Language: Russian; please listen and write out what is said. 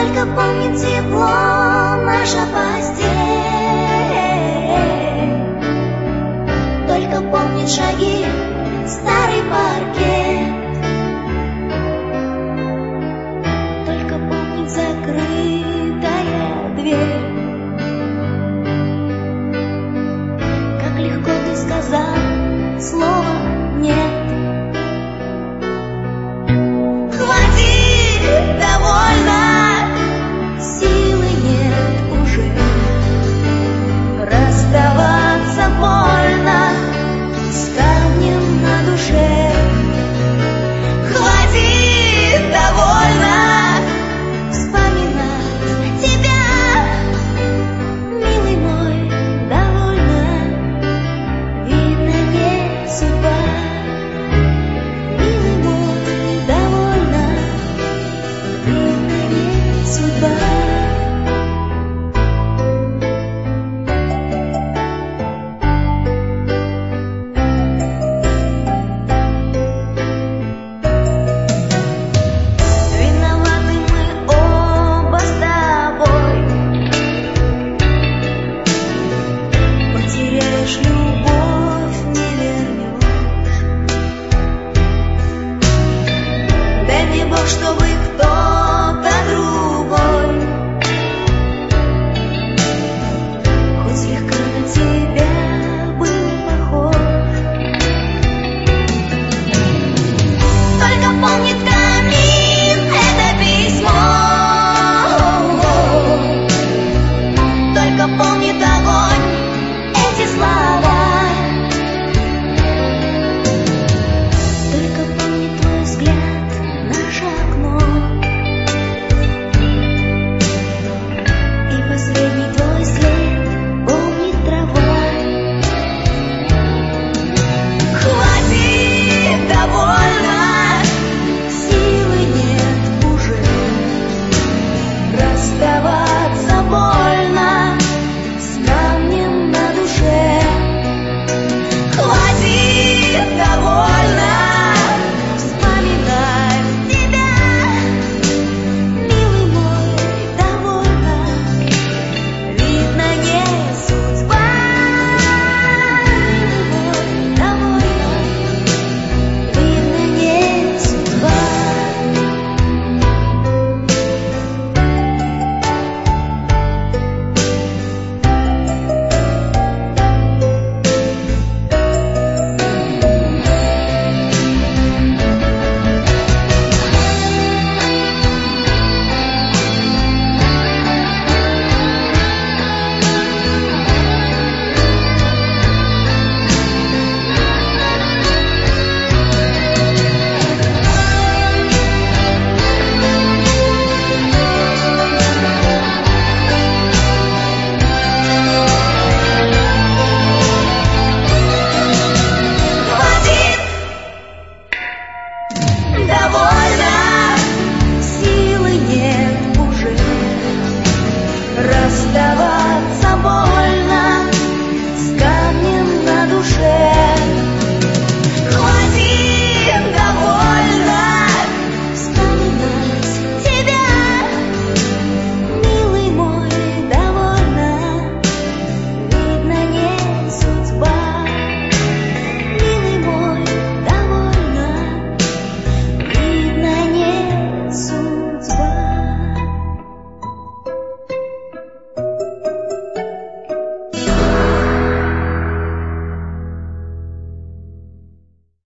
Только помнит тепло наша постель, только помнит шаги старый паркет, только помнит закрытая дверь. Как легко ты сказал слово «нет». Хватит, довольно, силы нет уже, расставаться больно с камнем на душе. Хватит, довольно вспоминать тебя, милый мой, довольно, видно не судьба. Милый мой, довольно, видно не судьба. Виноваты мы оба с тобой. Потеряешь любовь, не вернешь. Дай мне Бог, чтобы